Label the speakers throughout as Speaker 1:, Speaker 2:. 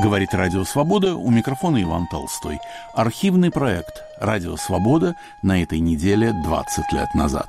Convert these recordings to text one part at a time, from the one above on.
Speaker 1: Говорит Радио Свобода, у микрофона Иван Толстой. Архивный проект «Радио Свобода» на этой неделе 20 лет назад.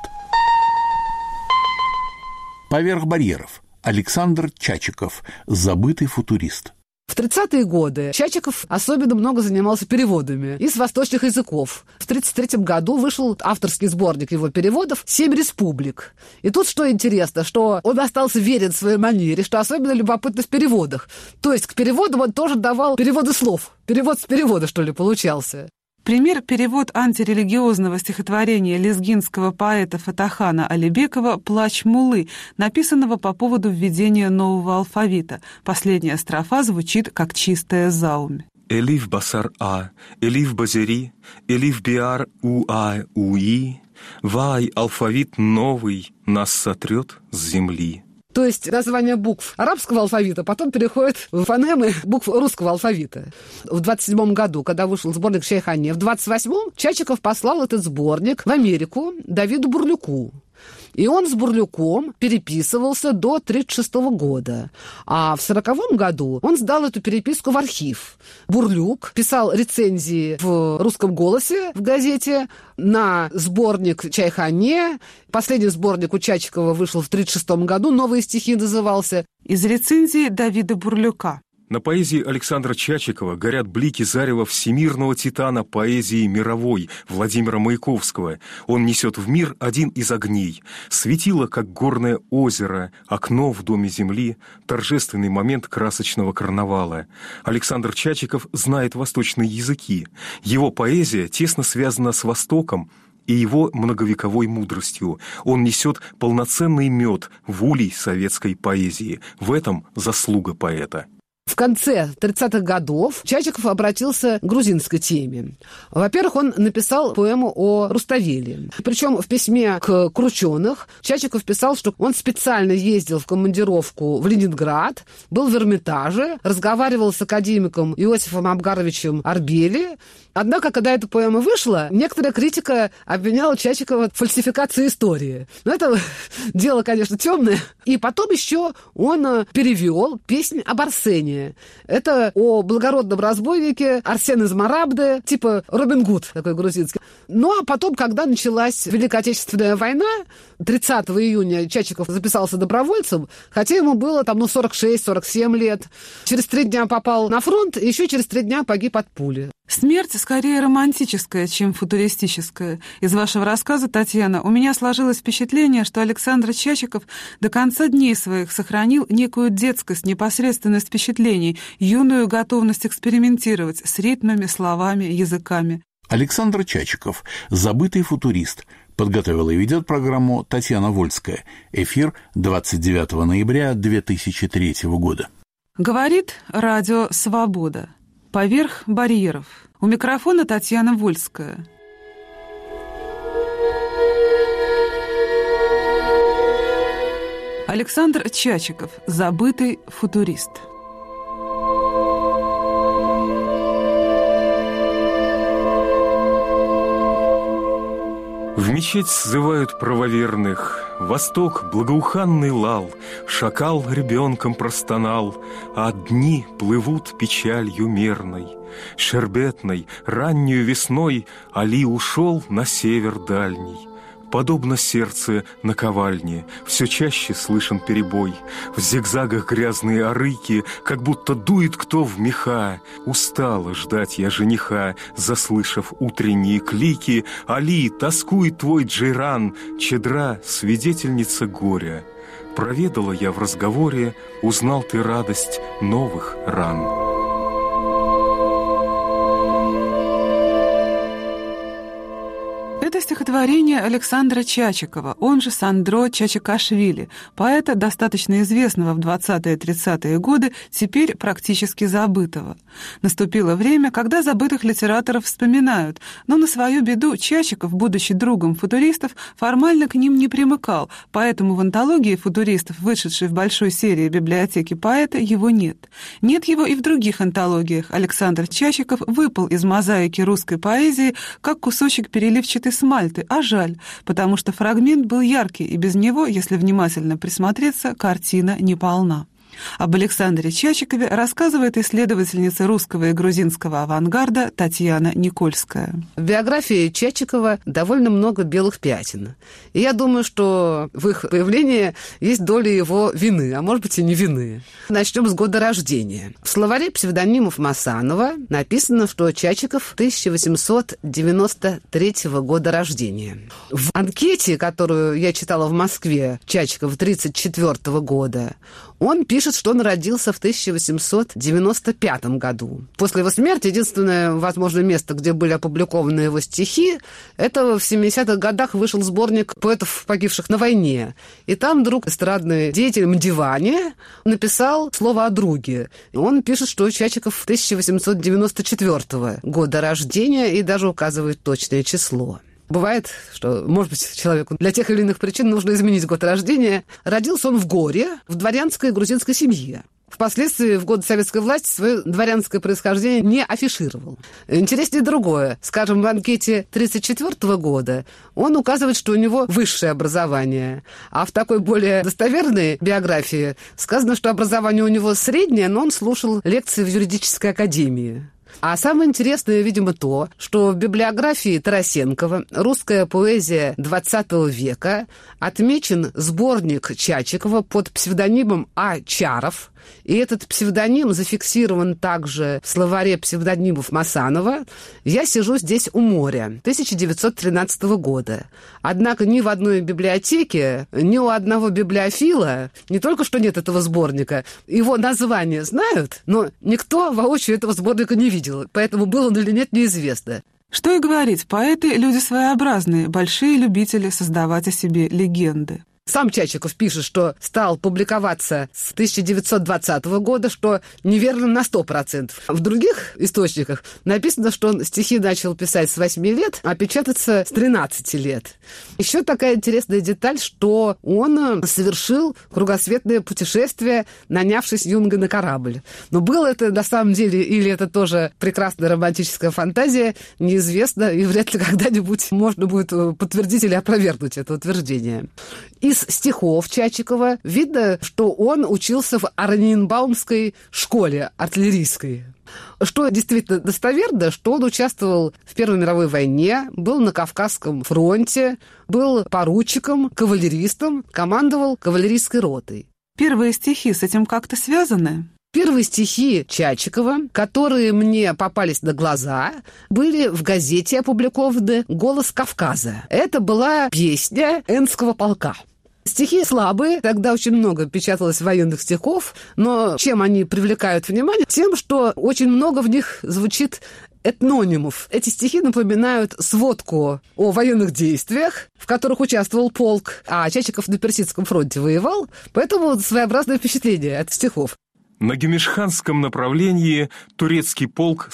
Speaker 1: Поверх барьеров. Александр Чачиков, забытый футурист.
Speaker 2: В 30-е годы Чачиков особенно много занимался переводами из восточных языков. В 1933 году вышел авторский сборник его переводов «7 республик». И тут что интересно, что он остался верен своей манере, что особенно любопытно в переводах. То есть к переводам он тоже давал переводы слов. Перевод с перевода, что ли, получался.
Speaker 3: Пример — перевод антирелигиозного стихотворения лезгинского поэта Фатахана Алибекова «Плач Муллы», написанного по поводу введения нового алфавита. Последняя строфа звучит как чистая заумь.
Speaker 4: «Элиф басар а, элиф базери, элиф биар уа уи, вай, алфавит новый нас сотрет с земли».
Speaker 2: То есть название букв арабского алфавита потом переходит в фонемы букв русского алфавита. В 27 году, когда вышел сборник Чайхане, в 28-м Чачиков послал этот сборник в Америку Давиду Бурлюку. И он с Бурлюком переписывался до 1936 года. А в 1940 году он сдал эту переписку в архив. Бурлюк писал рецензии в «Русском голосе» в газете на сборник Чайхане. Последний сборник у Чачикова вышел в 1936 году, «Новые стихи» назывался.
Speaker 3: Из рецензии Давида Бурлюка.
Speaker 4: На поэзии Александра Чачикова горят блики зарева всемирного титана поэзии мировой Владимира Маяковского. Он несет в мир один из огней. Светило, как горное озеро, окно в доме земли, торжественный момент красочного карнавала. Александр Чачиков знает восточные языки. Его поэзия тесно связана с Востоком и его многовековой мудростью. Он несет полноценный мед в улей советской поэзии. В этом заслуга поэта.
Speaker 2: В конце 30-х годов Чачиков обратился к грузинской теме. Во-первых, он написал поэму о Руставели. Причем в письме к Крученых Чачиков писал, что он специально ездил в командировку в Ленинград, был в Эрмитаже, разговаривал с академиком Иосифом Абгаровичем Арбели. Однако, когда эта поэма вышла, некоторая критика обвиняла Чачикова в фальсификации истории. Но это дело, конечно, темное. И потом еще он перевел песнь об Арсене. Это о благородном разбойнике Арсен из Марабды, типа Робин Гуд такой грузинский. Ну, а потом, когда началась Великая Отечественная война, 30 июня Чачиков записался добровольцем, хотя ему было там, 46-47 лет. Через 3 дня попал на фронт, и еще через 3 дня погиб от пули.
Speaker 3: Смерть скорее романтическая, чем футуристическая. Из вашего рассказа, Татьяна, у меня сложилось впечатление, что Александр Чачиков до конца дней своих сохранил некую детскость, непосредственность впечатлений, юную готовность экспериментировать с ритмами, словами, языками.
Speaker 1: Александр Чачиков, забытый футурист. Подготовила и ведет программу Татьяна Вольская. Эфир 29 ноября 2003 года.
Speaker 3: Говорит Радио Свобода. Поверх барьеров. У микрофона Татьяна Вольская. Александр Чачиков, забытый футурист.
Speaker 4: В мечеть сзывают правоверных, Восток благоуханный лал, Шакал ребенком простонал, А дни плывут печалью мерной. Шербетной, раннюю весной Али ушел на север дальний. Подобно сердце наковальне, все чаще слышен перебой. В зигзагах грязные арыки, как будто дует кто в меха. Устала ждать я жениха, заслышав утренние клики. Али, тоскует твой джейран, Чедра, свидетельница горя. Проведала я в разговоре, узнал ты радость новых ран.
Speaker 3: Это стихотворение Александра Чачикова, он же Сандро Чачикашвили, поэта, достаточно известного в 20-30-е годы, теперь практически забытого. Наступило время, когда забытых литераторов вспоминают, но на свою беду Чачиков, будучи другом футуристов, формально к ним не примыкал, поэтому в антологии футуристов, вышедшей в большой серии библиотеки поэта, его нет. Нет его и в других антологиях. Александр Чачиков выпал из мозаики русской поэзии, как кусочек переливчатой смальты, а жаль, потому что фрагмент был яркий, и без него, если внимательно присмотреться, картина неполна. Об Александре Чачикове рассказывает исследовательница русского и грузинского авангарда Татьяна Никольская.
Speaker 2: В биографии Чачикова довольно много белых пятен. И я думаю, что в их появлении есть доля его вины, а может быть и не вины. Начнем с года рождения. В словаре псевдонимов Масанова написано, что Чачиков 1893 года рождения. В анкете, которую я читала в Москве, Чачиков 1934 года, он пишет, что он родился в 1895 году. После его смерти единственное возможное место, где были опубликованы его стихи, это в 70-х годах вышел сборник поэтов, погибших на войне. И там вдруг эстрадный деятель Мдивани написал слово о друге. Он пишет, что Чачиков 1894 года рождения и даже указывает точное число. Бывает, что, может быть, человеку для тех или иных причин нужно изменить год рождения. Родился он в Горе, в дворянской грузинской семье. Впоследствии, в годы советской власти, свое дворянское происхождение не афишировал. Интереснее другое. Скажем, в анкете 1934 года он указывает, что у него высшее образование. А в такой более достоверной биографии сказано, что образование у него среднее, но он слушал лекции в юридической академии. А самое интересное, видимо, то, что в библиографии Тарасенкова «Русская поэзия XX века» отмечен сборник Чачикова под псевдонимом А. Чаров, и этот псевдоним зафиксирован также в словаре псевдонимов Масанова «Я сижу здесь у моря» 1913 года. Однако ни в одной библиотеке, ни у одного библиофила не только что нет этого сборника, его название знают, но никто воочию этого сборника не видел, поэтому был он или нет, неизвестно.
Speaker 3: Что и говорить, поэты – люди своеобразные, большие любители создавать о себе легенды.
Speaker 2: Сам Чачиков пишет, что стал публиковаться с 1920 года, что неверно на 100%. В других источниках написано, что он стихи начал писать с 8 лет, а печататься с 13 лет. Еще такая интересная деталь, что он совершил кругосветное путешествие, нанявшись юнгой на корабль. Но было это на самом деле или это тоже прекрасная романтическая фантазия, неизвестно, и вряд ли когда-нибудь можно будет подтвердить или опровергнуть это утверждение. Из стихов Чачикова видно, что он учился в Оренбаумской школе артиллерийской. Что действительно достоверно, что он участвовал в Первой мировой войне, был на Кавказском фронте, был поручиком, кавалеристом, командовал кавалерийской ротой.
Speaker 3: Первые стихи с этим как-то связаны?
Speaker 2: Первые стихи Чачикова, которые мне попались на глаза, были в газете опубликованы «Голос Кавказа». Это была песня Энского полка. Стихи слабые, тогда очень много печаталось военных стихов, но чем они привлекают внимание? Тем, что очень много в них звучит этнонимов. Эти стихи напоминают сводку о военных действиях, в которых участвовал полк, а Чачиков на Персидском фронте воевал, поэтому своеобразное впечатление от стихов.
Speaker 4: На Гемешханском направлении турецкий полк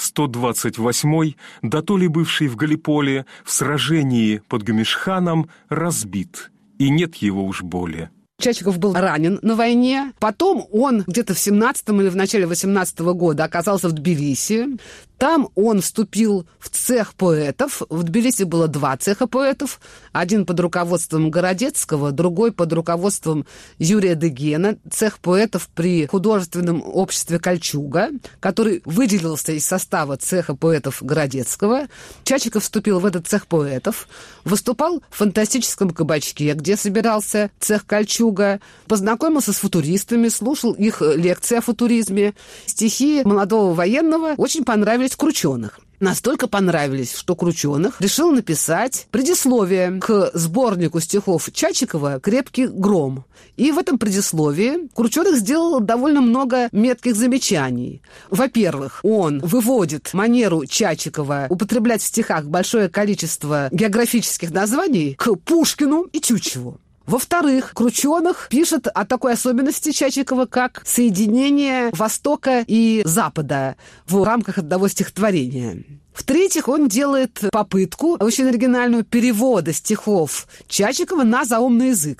Speaker 4: 128-й, дотоле бывший в Галиполе, в сражении под Гемешханом разбит, и нет его уж более.
Speaker 2: Чачиков был ранен на войне. Потом он где-то в 17-м или в начале 18-го года оказался в Тбилиси. Там он вступил в цех поэтов. В Тбилиси было 2 цеха поэтов. Один под руководством Городецкого, другой под руководством Юрия Дегена. Цех поэтов при художественном обществе «Кольчуга», который выделился из состава цеха поэтов Городецкого. Чачиков вступил в этот цех поэтов. Выступал в фантастическом кабачке, где собирался цех «Кольчуга». Познакомился с футуристами, слушал их лекции о футуризме. Стихи молодого военного очень понравились Крученых. Настолько понравились, что Крученых решил написать предисловие к сборнику стихов Чачикова «Крепкий гром». И в этом предисловии Крученых сделал довольно много метких замечаний. Во-первых, он выводит манеру Чачикова употреблять в стихах большое количество географических названий к Пушкину и Тютчеву. Во-вторых, Крученых пишет о такой особенности Чачикова, как соединение Востока и Запада в рамках одного стихотворения. В-третьих, он делает попытку, очень оригинальную, перевода стихов Чачикова на заумный язык.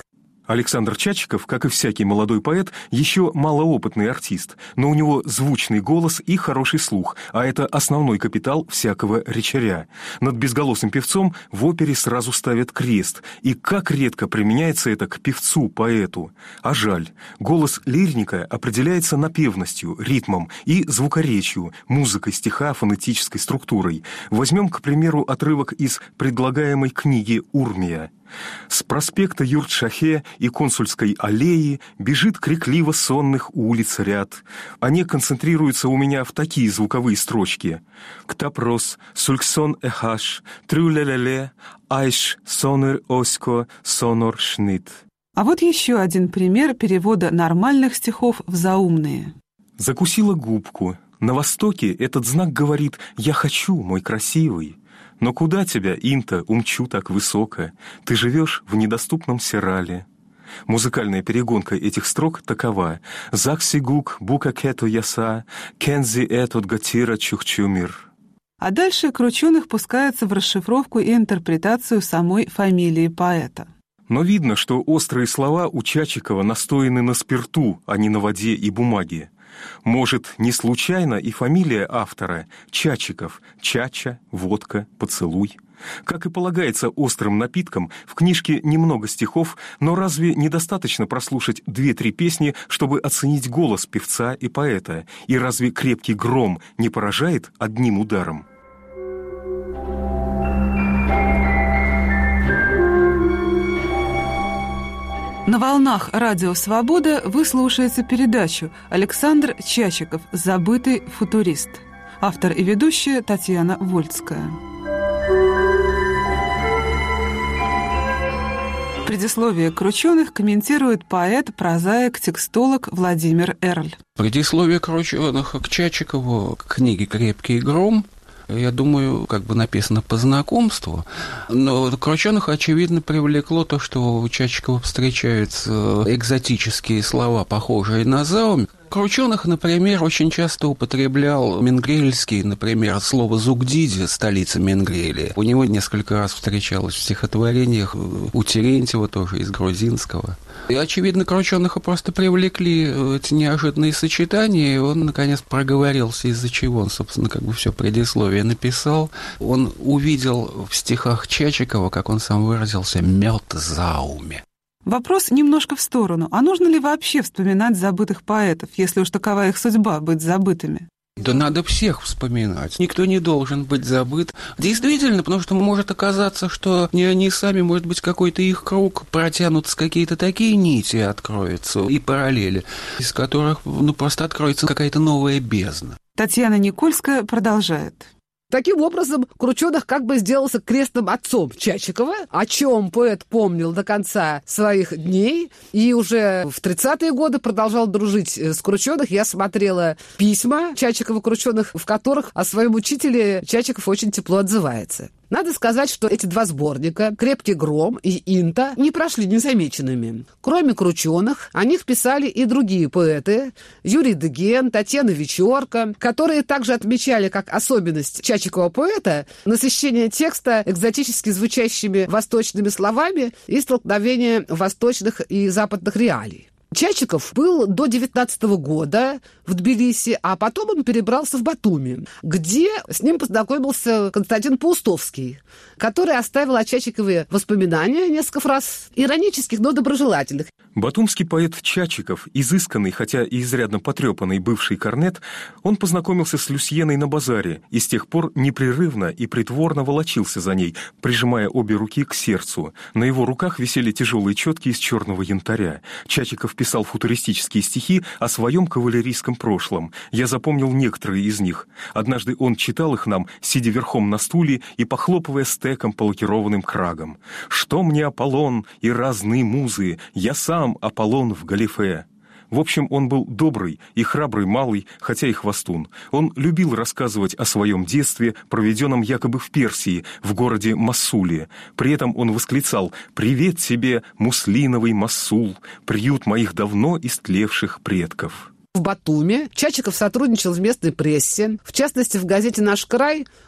Speaker 4: Александр Чачиков, как и всякий молодой поэт, еще малоопытный артист, но у него звучный голос и хороший слух, а это основной капитал всякого речаря. Над безголосым певцом в опере сразу ставят крест, и как редко применяется это к певцу-поэту. А жаль, голос лирника определяется напевностью, ритмом и звукоречью, музыкой стиха, фонетической структурой. Возьмем, к примеру, отрывок из предлагаемой книги «Урмия». С проспекта Юрт-Шахе и Консульской аллеи бежит крикливо сонных улиц ряд. Они концентрируются у меня в такие звуковые строчки. «Ктапрос, сульксон эхаш, трю-ле-ле-ле, айш, сонер осько, сонор шнит».
Speaker 3: А вот еще один пример перевода нормальных стихов в заумные.
Speaker 4: Закусила губку. На востоке этот знак говорит «Я хочу, мой красивый». Но куда тебя, Инта, умчу так высоко? Ты живешь в недоступном Сирале. Музыкальная перегонка этих строк такова: «Заксигук бука кету яса, кензи этот гатира чухчумир».
Speaker 3: А дальше Крученых пускается в расшифровку и интерпретацию самой фамилии поэта.
Speaker 4: Но видно, что острые слова у Чачикова настояны на спирту, а не на воде и бумаге. Может, не случайно и фамилия автора — Чачиков, чача, водка, поцелуй. Как и полагается острым напиткам, в книжке немного стихов, но разве недостаточно прослушать 2-3 песни, чтобы оценить голос певца и поэта? И разве крепкий гром не поражает одним ударом?
Speaker 3: На волнах радио «Свобода» вы слушаете передачу «Александр Чачиков. Забытый футурист». Автор и ведущая Татьяна Вольская. Предисловие Крученых комментирует поэт, прозаик, текстолог Владимир Эрль.
Speaker 5: Предисловие Крученых к Чачикову, к книге «Крепкий гром», я думаю, как бы написано по знакомству, но Крученых, очевидно, привлекло то, что у Чачикова встречаются экзотические слова, похожие на заум. Крученых, например, очень часто употреблял менгрельский, например, слово «зугдиди», столица Менгрелии. У него несколько раз встречалось в стихотворениях, у Терентьева тоже, из грузинского. И, очевидно, Крученых просто привлекли эти неожиданные сочетания, и он, наконец, проговорился, из-за чего он, собственно, как бы все предисловие написал. Он увидел в стихах Чачикова, как он сам выразился, «мёд зауме».
Speaker 3: Вопрос немножко в сторону. А нужно ли вообще вспоминать забытых поэтов, если уж такова их судьба — быть забытыми?
Speaker 5: Да надо всех вспоминать. Никто не должен быть забыт. Действительно, потому что может оказаться, что не они сами, может быть, какой-то их круг протянутся, какие-то такие нити откроются и параллели, из которых просто откроется какая-то новая бездна.
Speaker 3: Татьяна Никольская продолжает.
Speaker 2: Таким образом, Крученых как бы сделался крестным отцом Чачикова, о чем поэт помнил до конца своих дней, и уже в 30-е годы продолжал дружить с Крученых. Я смотрела письма Чачикова-Крученых, в которых о своем учителе Чачиков очень тепло отзывается. Надо сказать, что эти два сборника «Крепкий гром» и «Инта» не прошли незамеченными. Кроме Крученых, о них писали и другие поэты: Юрий Деген, Татьяна Вечерка, которые также отмечали как особенность Чачикова поэта насыщение текста экзотически звучащими восточными словами и столкновение восточных и западных реалий. Чачиков был до 19-го года в Тбилиси, а потом он перебрался в Батуми, где с ним познакомился Константин Паустовский, который оставил о Чачикове воспоминания, несколько фраз иронических, но доброжелательных.
Speaker 4: Батумский поэт Чачиков, изысканный, хотя и изрядно потрепанный бывший корнет, он познакомился с Люсьеной на базаре и с тех пор непрерывно и притворно волочился за ней, прижимая обе руки к сердцу. На его руках висели тяжелые четки из черного янтаря. Чачиков писал футуристические стихи о своем кавалерийском прошлом. Я запомнил некоторые из них. Однажды он читал их нам, сидя верхом на стуле и похлопывая стеком по лакированным крагам. «Что мне Аполлон и разные музы, я сам Аполлон в галифе». В общем, он был добрый и храбрый малый, хотя и хвостун. Он любил рассказывать о своем детстве, проведенном якобы в Персии, в городе Моссуле. При этом он восклицал: «Привет тебе, муслиновый Моссул, приют моих давно истлевших предков».
Speaker 2: В Батуми Чачиков сотрудничал в местной прессе, в частности, в газете «Наш край».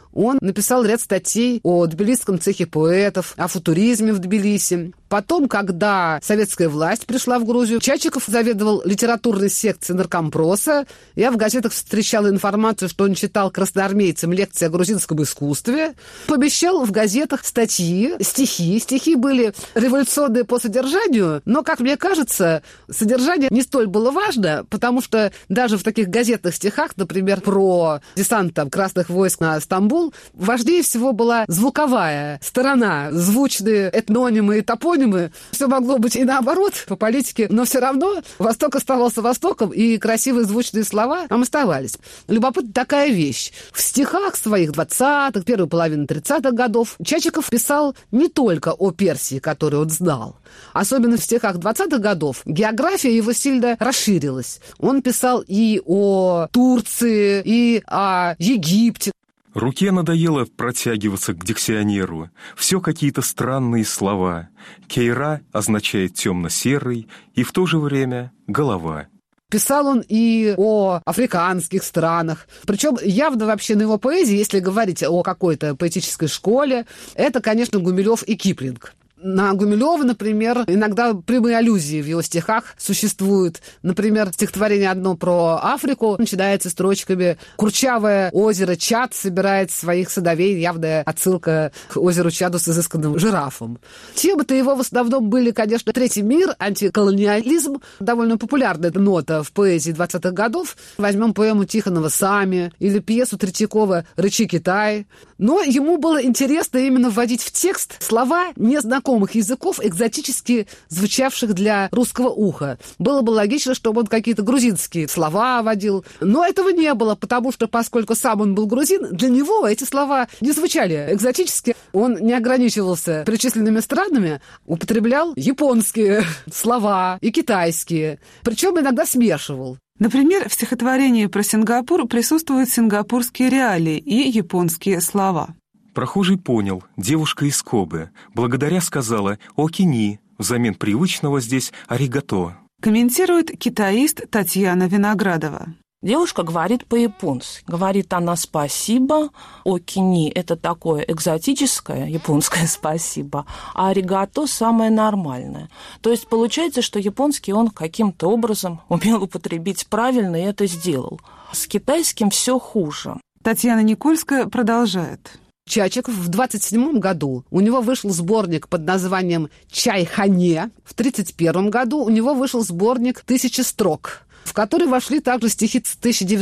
Speaker 2: он написал ряд статей о тбилисском цехе поэтов, о футуризме в Тбилиси. Потом, когда советская власть пришла в Грузию, Чачиков заведовал литературной секцией наркомпроса. Я в газетах встречала информацию, что он читал красноармейцам лекции о грузинском искусстве. Помещал в газетах статьи, стихи. Стихи были революционные по содержанию, но, как мне кажется, содержание не столь было важно, потому что даже в таких газетных стихах, например, про десант красных войск на Стамбул, важнее всего была звуковая сторона, звучные этнонимы и топонимы. Все могло быть и наоборот по политике, но все равно Восток оставался Востоком, и красивые звучные слова там оставались. Любопытна такая вещь. В стихах своих 20-х, первой половины 30-х годов Чачиков писал не только о Персии, которую он знал. Особенно в стихах 20-х годов география его сильно расширилась. Он писал и о Турции, и о Египте.
Speaker 4: Руке надоело протягиваться к диксионеру. Все какие-то странные слова. Кейра означает темно-серый и в то же время голова.
Speaker 2: Писал он и о африканских странах. Причем явно вообще на его поэзии, если говорить о какой-то поэтической школе, это, конечно, Гумилев и Киплинг. На Гумилева, например, иногда прямые аллюзии в его стихах существуют. Например, стихотворение одно про Африку начинается строчками «Курчавое озеро Чад собирает своих садовей», явная отсылка к озеру Чаду с изысканным жирафом. Темы-то его в основном были, конечно, третий мир, антиколониализм, довольно популярная нота в поэзии 20-х годов. Возьмем поэму Тихонова «Сами» или пьесу Третьякова «Рычи Китай». Но ему было интересно именно вводить в текст слова незнакомых языков, экзотически звучавших для русского уха. Было бы логично, чтобы он какие-то грузинские слова вводил. Но этого не было, потому что, поскольку сам он был грузин, для него эти слова не звучали экзотически. Он не ограничивался перечисленными странами, употреблял японские слова и китайские, причем иногда смешивал.
Speaker 3: Например, в стихотворении про Сингапур присутствуют сингапурские реалии и японские слова.
Speaker 4: Прохожий понял, девушка из Кобе. Благодаря сказала «окини», взамен привычного здесь «аригато».
Speaker 3: Комментирует китаист Татьяна Виноградова.
Speaker 6: Девушка говорит по-японски. Говорит она «спасибо». «Окини» — это такое экзотическое японское «спасибо», а «аригато» — самое нормальное. То есть получается, что японский он каким-то образом умел употребить правильно и это сделал. С китайским все хуже.
Speaker 3: Татьяна Никольская продолжает.
Speaker 2: Чачиков в 1927 году у него вышел сборник под названием «Чайхане». В 1931 году у него вышел сборник «1000 строк», в который вошли также стихи с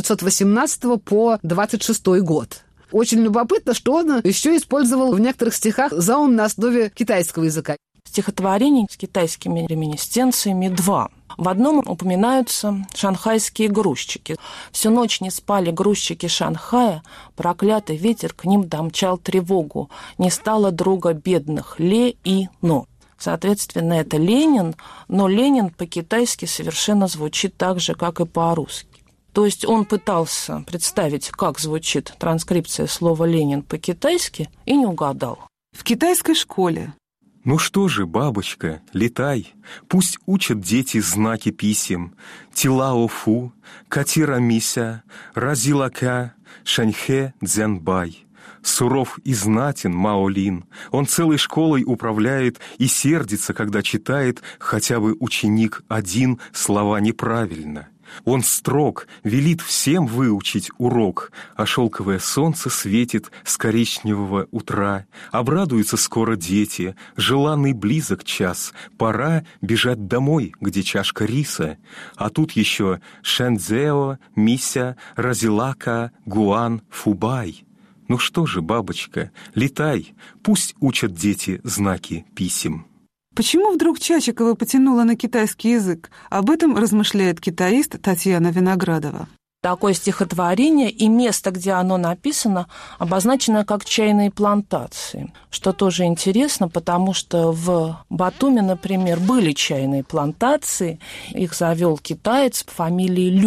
Speaker 2: 1918 по 26 год. Очень любопытно, что он еще использовал в некоторых стихах заум на основе китайского языка.
Speaker 6: Стихотворений с китайскими реминисценциями 2. В одном упоминаются шанхайские грузчики. Всю ночь не спали грузчики Шанхая, проклятый ветер к ним домчал тревогу. Не стало друга бедных Ле и Но. Соответственно, это Ленин, но Ленин по-китайски совершенно звучит так же, как и по-русски. То есть он пытался представить, как звучит транскрипция слова «Ленин» по-китайски, и не угадал.
Speaker 3: В китайской школе.
Speaker 4: Ну что же, бабочка, летай, пусть учат дети знаки писем. Тилао-фу, Катира-мися, Разилака, Шаньхэ Цзянбай. Суров и знатен Маолин, он целой школой управляет и сердится, когда читает хотя бы ученик один слова неправильно. Он строг, велит всем выучить урок, а шелковое солнце светит с коричневого утра. Обрадуются скоро дети, желанный близок час, пора бежать домой, где чашка риса. А тут еще Шэньцзео, Мися, Разилака, Гуан, Фубай. Ну что же, бабочка, летай, пусть учат дети знаки писем.
Speaker 3: Почему вдруг Чачикова потянула на китайский язык? Об этом размышляет китаист Татьяна Виноградова.
Speaker 6: Такое стихотворение и место, где оно написано, обозначено как чайные плантации. Что тоже интересно, потому что в Батуми, например, были чайные плантации. Их завел китаец по фамилии Лю.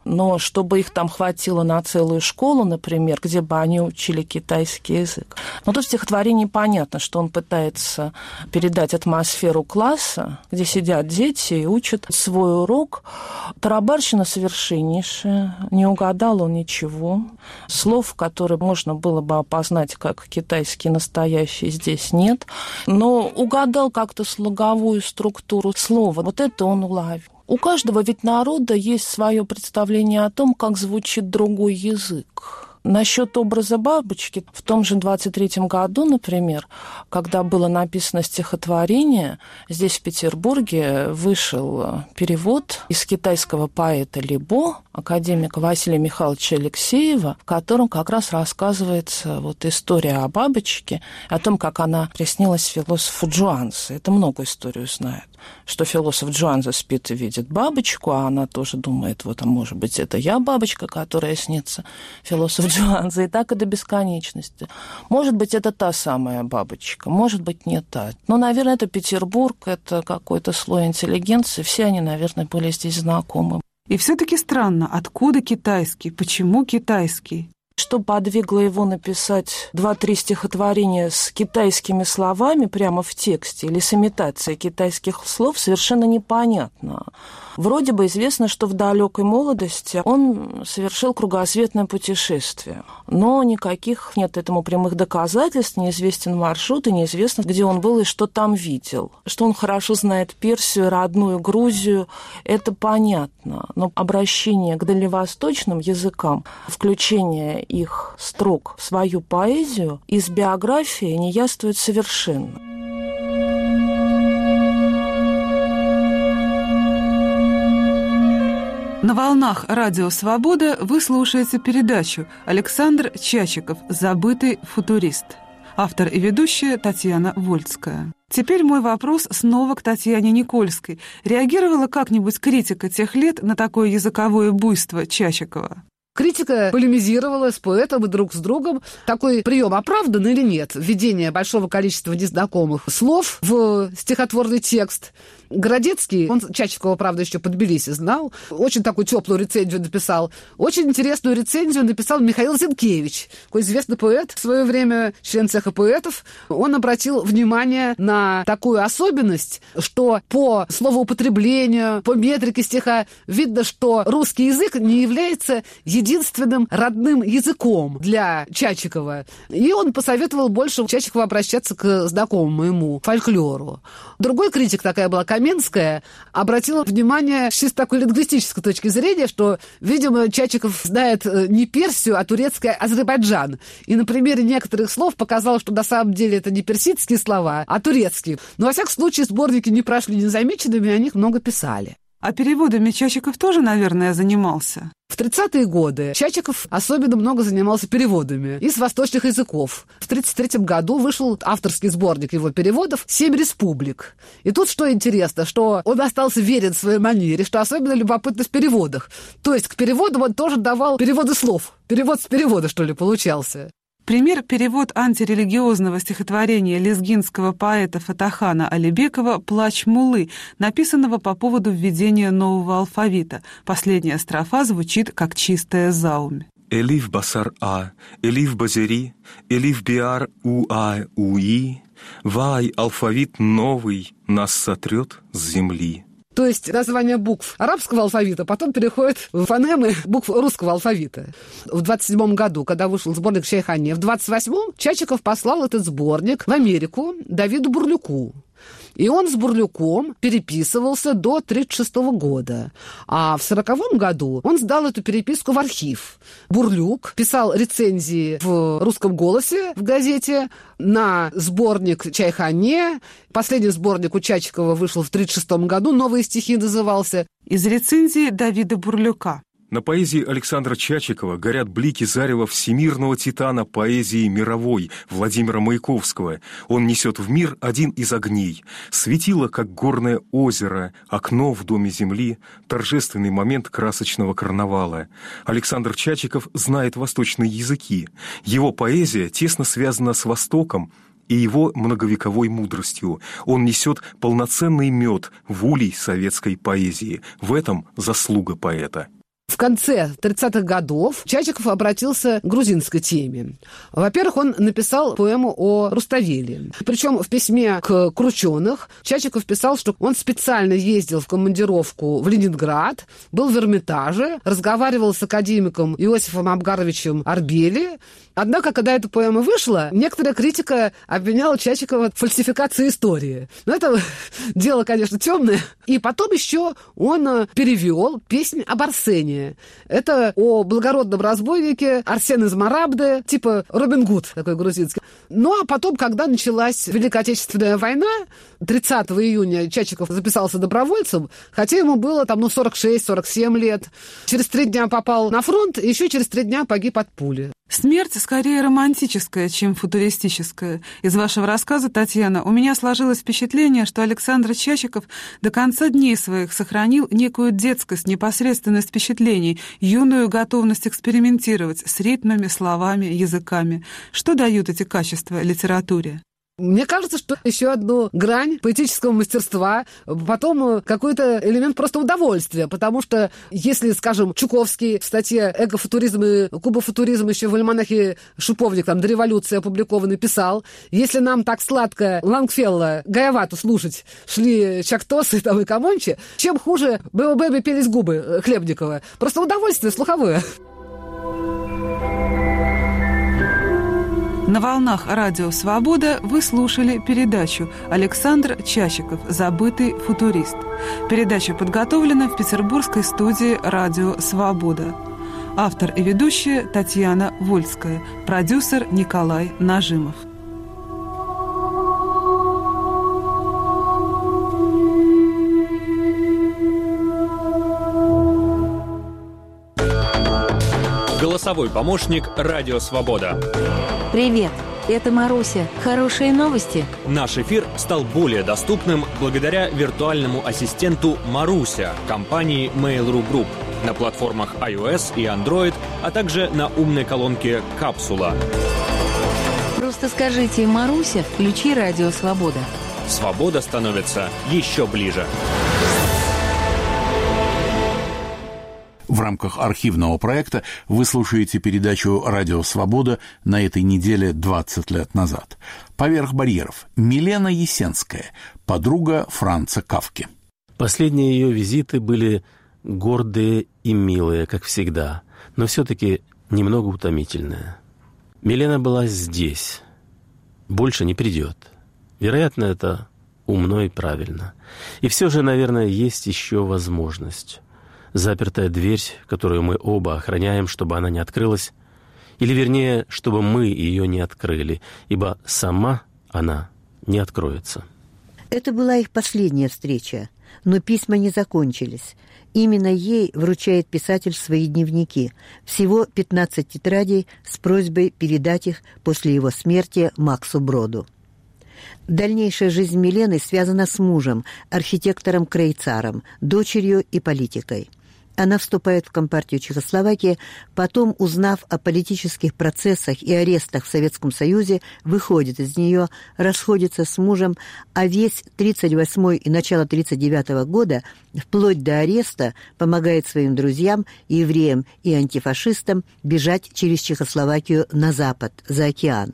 Speaker 6: Но чтобы их там хватило на целую школу, например, где бы они учили китайский язык. Но тут в стихотворении понятно, что он пытается передать атмосферу класса, где сидят дети и учат свой урок. Тарабарщина совершеннейшая, не угадал он ничего. Слов, которые можно было бы опознать как китайские настоящие, здесь нет. Но угадал как-то слоговую структуру слова. Вот это он уловил. У каждого ведь народа есть свое представление о том, как звучит другой язык. Насчет образа бабочки, в том же 23-м году, например, когда было написано стихотворение, здесь, в Петербурге, вышел перевод из китайского поэта Либо, академика Василия Михайловича Алексеева, в котором как раз рассказывается вот история о бабочке, о том, как она приснилась философу Джуанзе. Это много историю знает, что философ Джуанзе спит и видит бабочку, а она тоже думает, вот, а может быть, это я бабочка, которая снится философ Джуанзе, и так и до бесконечности. Может быть, это та самая бабочка, может быть, не та. Но, наверное, это Петербург, это какой-то слой интеллигенции, все они, наверное, были здесь знакомы.
Speaker 3: И все-таки странно, откуда китайский, почему китайский?
Speaker 6: Что подвигло его написать 2-3 стихотворения с китайскими словами прямо в тексте или с имитацией китайских слов, совершенно непонятно. Вроде бы известно, что в далекой молодости он совершил кругосветное путешествие, но никаких нет этому прямых доказательств, неизвестен маршрут и неизвестно, где он был и что там видел. Что он хорошо знает Персию, родную Грузию, это понятно, но обращение к дальневосточным языкам, включение их строк в свою поэзию из биографии не яствует совершенно.
Speaker 3: На волнах Радио Свобода вы слушаете передачу «Александр Чачиков. Забытый футурист». Автор и ведущая Татьяна Вольская. Теперь мой вопрос снова к Татьяне Никольской. Реагировала как-нибудь критика тех лет на такое языковое буйство Чачикова?
Speaker 2: Критика полемизировала с поэтом и друг с другом. Такой прием оправдан или нет? Введение большого количества незнакомых слов в стихотворный текст. Городецкий, он Чачикова, правда, еще под Тбилиси знал, очень такую теплую рецензию написал. Очень интересную рецензию написал Михаил Зинкевич, такой известный поэт, в свое время член цеха поэтов. Он обратил внимание на такую особенность, что по словоупотреблению, по метрике стиха видно, что русский язык не является единственным родным языком для Чачикова. И он посоветовал больше Чачикову обращаться к знакомому ему фольклору. Другой критик, такая была Каменская, обратила внимание с чисто такой лингвистической точки зрения, что, видимо, Чачиков знает не Персию, а турецкий Азербайджан. И на примере некоторых слов показал, что на самом деле это не персидские слова, а турецкие. Но, во всяком случае, сборники не прошли незамеченными, о них много писали.
Speaker 3: А переводами Чачиков тоже, наверное, занимался?
Speaker 2: В 30-е годы Чачиков особенно много занимался переводами из восточных языков. В 1933 году вышел авторский сборник его переводов «7 республик». И тут что интересно, что он остался верен своей манере, что особенно любопытно в переводах. То есть к переводам он тоже давал переводы слов. Перевод с перевода, что ли, получался.
Speaker 3: Пример — перевод антирелигиозного стихотворения лезгинского поэта Фатахана Алибекова «Плач Муллы», написанного по поводу введения нового алфавита. Последняя строфа звучит как чистая заумь.
Speaker 4: Элиф басар а, элиф базери, элиф биар уи, вай, алфавит новый нас сотрет с земли.
Speaker 2: То есть название букв арабского алфавита потом переходит в фонемы букв русского алфавита. В 27 году, когда вышел сборник Чайхане, в 28-м Чачиков послал этот сборник в Америку Давиду Бурлюку. И он с Бурлюком переписывался до 1936 года. А в 1940 году он сдал эту переписку в архив. Бурлюк писал рецензии в «Русском голосе» в газете на сборник Чайхане. Последний сборник у Чачикова вышел в 1936 году, «Новые стихи» назывался.
Speaker 3: Из рецензии Давида Бурлюка.
Speaker 4: На поэзии Александра Чачикова горят блики зарева всемирного титана поэзии мировой Владимира Маяковского. Он несет в мир один из огней. Светило, как горное озеро, окно в доме земли, торжественный момент красочного карнавала. Александр Чачиков знает восточные языки. Его поэзия тесно связана с Востоком и его многовековой мудростью. Он несет полноценный мед в улей советской поэзии. В этом заслуга поэта.
Speaker 2: В конце 30-х годов Чачиков обратился к грузинской теме. Во-первых, он написал поэму о Руставели. Причем в письме к Крученых Чачиков писал, что он специально ездил в командировку в Ленинград, был в Эрмитаже, разговаривал с академиком Иосифом Абгаровичем Арбели. Однако, когда эта поэма вышла, некоторая критика обвиняла Чачикова в фальсификации истории. Но это дело, конечно, темное. И потом еще он перевел песнь об Арсении. Это о благородном разбойнике Арсен из Марабды, типа Робин Гуд такой грузинский. Ну, а потом, когда началась Великая Отечественная война, 30 июня Чачиков записался добровольцем, хотя ему было там, 46-47 лет. Через 3 дня попал на фронт, и еще через 3 дня погиб от пули.
Speaker 3: Смерть скорее романтическая, чем футуристическая. Из вашего рассказа, Татьяна, у меня сложилось впечатление, что Александр Чачиков до конца дней своих сохранил некую детскость, непосредственность впечатлений, юную готовность экспериментировать с ритмами, словами, языками. Что дают эти качества литературе?
Speaker 2: Мне кажется, что еще одну грань поэтического мастерства, потом какой-то элемент просто удовольствия, потому что если, скажем, Чуковский в статье «Экофутуризм и кубофутуризм» еще в альманахе «Шиповник», там, до революции опубликованный, писал, если нам так сладко Лангфелла, Гаявату слушать шли Чактосы там, и Камончи, чем хуже «Бэби пелись губы» Хлебникова. Просто удовольствие слуховое.
Speaker 3: На волнах радио «Свобода» вы слушали передачу «Александр Чачиков. Забытый футурист». Передача подготовлена в петербургской студии радио «Свобода». Автор и ведущая Татьяна Вольская, продюсер Николай Нажимов.
Speaker 7: Голосовой помощник «Радио Свобода».
Speaker 8: Привет, это Маруся. Хорошие новости?
Speaker 7: Наш эфир стал более доступным благодаря виртуальному ассистенту «Маруся» компании Mail.ru Group на платформах iOS и Android, а также на умной колонке «Капсула».
Speaker 8: Просто скажите «Маруся, включи «Радио Свобода».
Speaker 7: Свобода становится еще ближе.
Speaker 1: В рамках архивного проекта вы слушаете передачу «Радио Свобода» на этой неделе 20 лет назад. «Поверх барьеров» Милена Есенская, подруга Франца Кафки.
Speaker 9: Последние ее визиты были гордые и милые, как всегда, но все-таки немного утомительные. Милена была здесь, больше не придет. Вероятно, это умно и правильно. И все же, наверное, есть еще возможность. Запертая дверь, которую мы оба охраняем, чтобы она не открылась, или, вернее, чтобы мы ее не открыли, ибо сама она не откроется.
Speaker 10: Это была их последняя встреча, но письма не закончились. Именно ей вручает писатель свои дневники, всего 15 тетрадей с просьбой передать их после его смерти Максу Броду. Дальнейшая жизнь Милены связана с мужем, архитектором Крейцаром, дочерью и политикой. Она вступает в Компартию Чехословакии, потом, узнав о политических процессах и арестах в Советском Союзе, выходит из нее, расходится с мужем, а весь 1938 и начало 1939 года, вплоть до ареста, помогает своим друзьям, евреям и антифашистам бежать через Чехословакию на запад, за океан.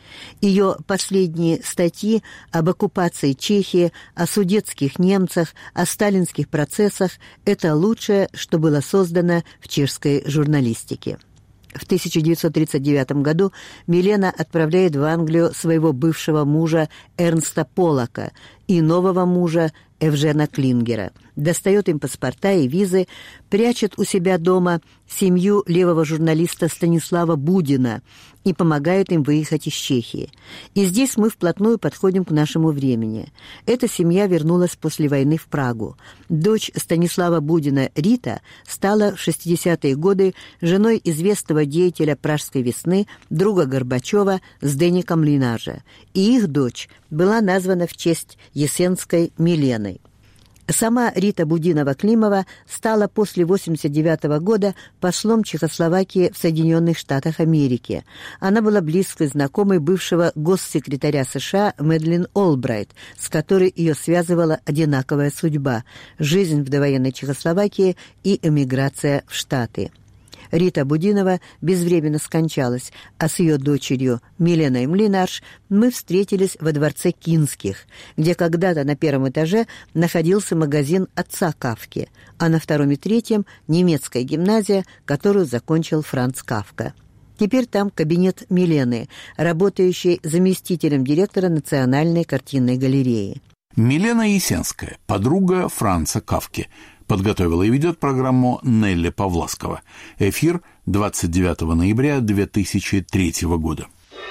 Speaker 10: Ее последние статьи об оккупации Чехии, о судетских немцах, о сталинских процессах – это лучшее, что было создано в чешской журналистике. В 1939 году Милена отправляет в Англию своего бывшего мужа Эрнста Поллока и нового мужа Евжена Клингера, достает им паспорта и визы, прячет у себя дома семью левого журналиста Станислава Будина и помогает им выехать из Чехии. И здесь мы вплотную подходим к нашему времени. Эта семья вернулась после войны в Прагу. Дочь Станислава Будина Рита стала в 60-е годы женой известного деятеля Пражской весны, друга Горбачева Зденика Млинажа. И их дочь была названа в честь Есенской Миленой. Сама Рита Будинова-Климова стала после 1989 года послом Чехословакии в Соединенных Штатах Америки. Она была близкой знакомой бывшего госсекретаря США Мэдлин Олбрайт, с которой ее связывала одинаковая судьба – жизнь в довоенной Чехословакии и эмиграция в Штаты. Рита Будинова безвременно скончалась, а с ее дочерью Миленой Млинарш мы встретились во дворце Кинских, где когда-то на первом этаже находился магазин отца Кафки, а на втором и третьем – немецкая гимназия, которую закончил Франц Кафка. Теперь там кабинет Милены, работающей заместителем директора Национальной картинной галереи.
Speaker 1: Милена Ясенская, подруга Франца Кафки. Подготовила и ведет программу Нелли Павласкова. Эфир 29 ноября 2003 года.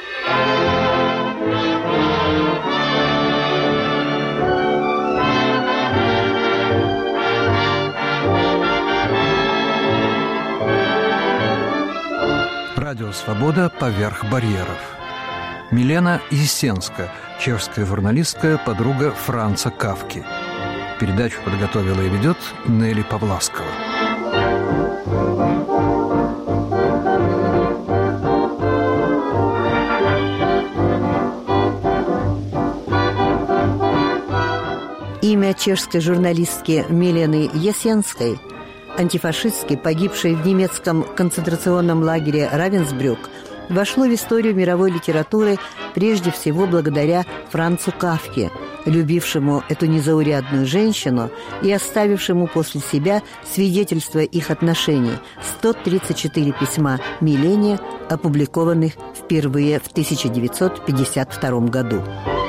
Speaker 11: Радио «Свобода. Поверх барьеров». Милена Ясенская, чешская журналистка, подруга Франца Кафки. Передачу подготовила и ведет Нелли Павласкова.
Speaker 10: Имя чешской журналистки Милены Ясенской, антифашистки, погибшей в немецком концентрационном лагере Равенсбрюк, вошло в историю мировой литературы прежде всего благодаря Францу Кафке, любившему эту незаурядную женщину и оставившему после себя свидетельство их отношений – 134 письма Милене, опубликованных впервые в 1952 году.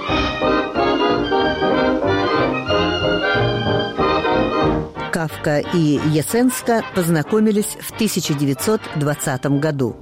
Speaker 10: Кафка и Ясенска познакомились в 1920 году.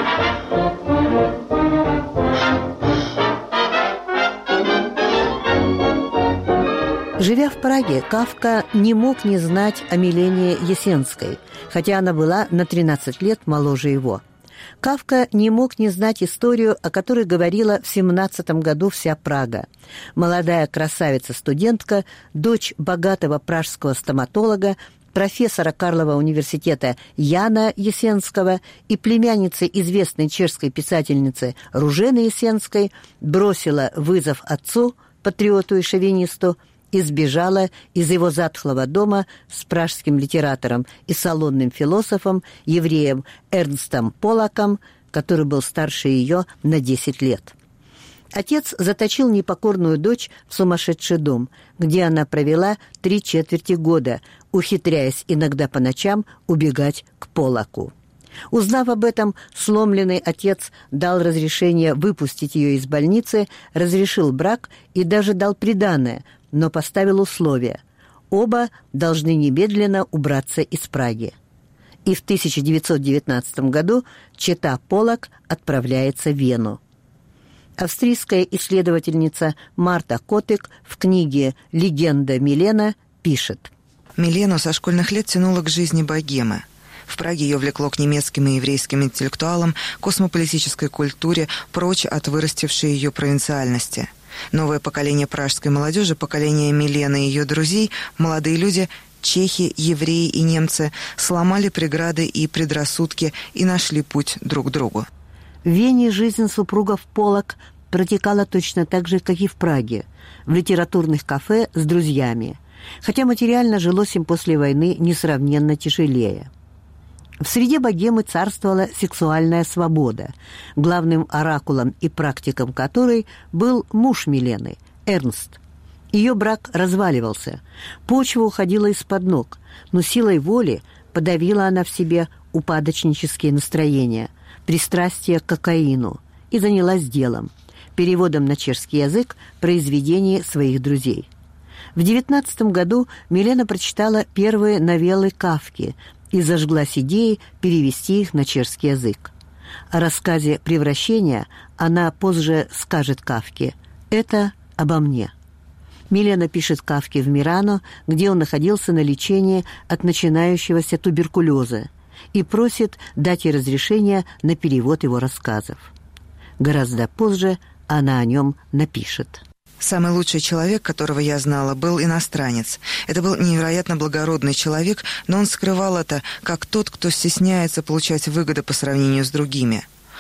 Speaker 10: Живя в Праге, Кафка не мог не знать о Милене Ясенской, хотя она была на 13 лет моложе его. Кафка не мог не знать историю, о которой говорила в 17 году вся Прага. Молодая красавица-студентка, дочь богатого пражского стоматолога, профессора Карлова университета Яна Ясенского и племянница известной чешской писательницы Ружены Ясенской, бросила вызов отцу, патриоту и шовинисту, и сбежала из его затхлого дома с пражским литератором и салонным философом, евреем Эрнстом Полаком, который был старше ее на 10 лет. Отец заточил непокорную дочь в сумасшедший дом, где она провела 3/4 года, ухитряясь иногда по ночам убегать к Полаку. Узнав об этом, сломленный отец дал разрешение выпустить ее из больницы, разрешил брак и даже дал приданое, но поставил условие – оба должны немедленно убраться из Праги. И в 1919 году чета Полак отправляется в Вену. Австрийская исследовательница Марта Котык в книге «Легенда Милена» пишет.
Speaker 12: Милену со школьных лет тянуло к жизни богемы. В Праге ее влекло к немецким и еврейским интеллектуалам, космополитической культуре, прочь от вырастившей ее провинциальности. Новое поколение пражской молодежи, поколение Милены и ее друзей, молодые люди, чехи, евреи и немцы, сломали преграды и предрассудки и нашли путь друг к другу.
Speaker 10: В Вене жизнь супругов Полак протекала точно так же, как и в Праге, в литературных кафе с друзьями, хотя материально жилось им после войны несравненно тяжелее. В среде богемы царствовала сексуальная свобода, главным оракулом и практиком которой был муж Милены, Эрнст. Ее брак разваливался, почва уходила из-под ног, но силой воли подавила она в себе упадочнические настроения, пристрастие к кокаину и занялась делом, переводом на чешский язык произведений своих друзей. В 19 году Милена прочитала первые новеллы Кафки и зажглась идеей перевести их на чешский язык. О рассказе «Превращение» она позже скажет Кафке «Это обо мне». Милена пишет Кафке в Мирано, где он находился на лечении от начинающегося туберкулеза, и просит дать ей разрешение на перевод его рассказов. Гораздо позже она о нем напишет.
Speaker 12: Самый лучший человек, которого я знала, был иностранец. Это был невероятно благородный человек, но он скрывал это, как тот, кто стесняется получать выгоды по сравнению с другими.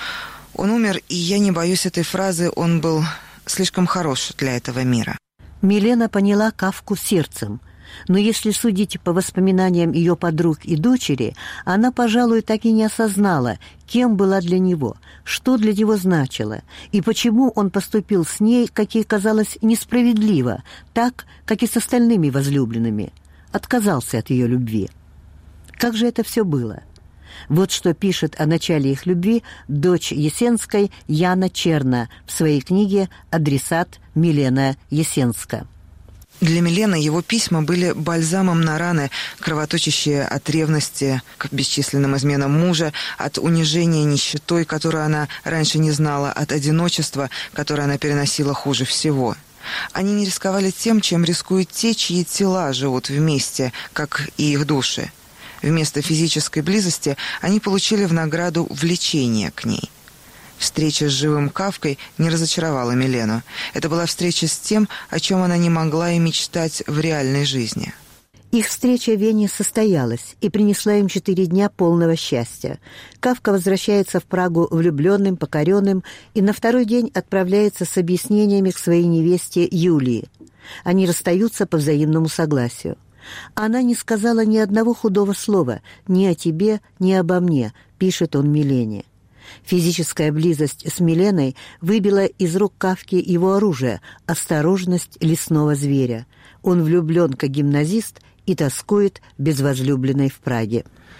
Speaker 12: Он умер, и я не боюсь этой фразы, он был слишком хорош для этого мира.
Speaker 10: Милена поняла Кафку сердцем, но если судить по воспоминаниям ее подруг и дочери, она, пожалуй, так и не осознала, кем была для него, что для него значило, и почему он поступил с ней, как ей казалось, несправедливо, так, как и с остальными возлюбленными, отказался от ее любви. Как же это все было? Вот что пишет о начале их любви дочь Есенской Яна Черна в своей книге «Адресат Милена Есенска».
Speaker 12: Для Милены его письма были бальзамом на раны, кровоточащие от ревности к бесчисленным изменам мужа, от унижения нищетой, которую она раньше не знала, от одиночества, которое она переносила хуже всего. Они не рисковали тем, чем рискуют те, чьи тела живут вместе, как и их души. Вместо физической близости они получили в награду влечение к ней. Встреча с живым Кафкой не разочаровала Милену. Это была встреча с тем, о чем она не могла и мечтать в реальной жизни.
Speaker 10: Их встреча в Вене состоялась и принесла им 4 дня полного счастья. Кафка возвращается в Прагу влюбленным, покоренным, и на 2-й день отправляется с объяснениями к своей невесте Юлии. Они расстаются по взаимному согласию. «Она не сказала ни одного худого слова, ни о тебе, ни обо мне», — пишет он Милене. Физическая близость с Миленой выбила из рук Кафки его оружие — осторожность лесного зверя. Он влюблен как гимназист и тоскует без возлюбленной в Праге.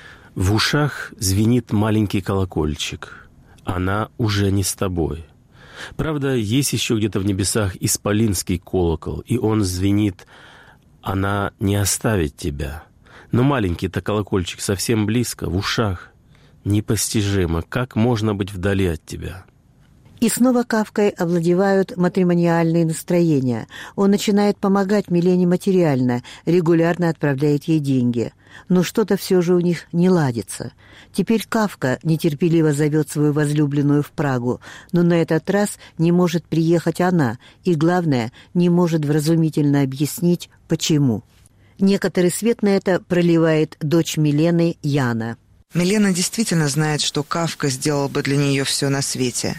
Speaker 9: В ушах звенит маленький колокольчик. Она уже не с тобой. Правда, есть еще где-то в небесах исполинский колокол, и он звенит: она не оставит тебя. Но маленький-то колокольчик совсем близко, в ушах. Непостижимо, как можно быть вдали от тебя.
Speaker 10: И снова Кафкой овладевают матримониальные настроения. Он начинает помогать Милене материально, регулярно отправляет ей деньги. Но что-то все же у них не ладится. Теперь Кафка нетерпеливо зовет свою возлюбленную в Прагу, но на этот раз не может приехать она, и, главное, не может вразумительно объяснить, почему. Некоторый свет на это проливает дочь Милены Яна.
Speaker 12: Милена действительно знает, что Кафка сделал бы для нее все на свете.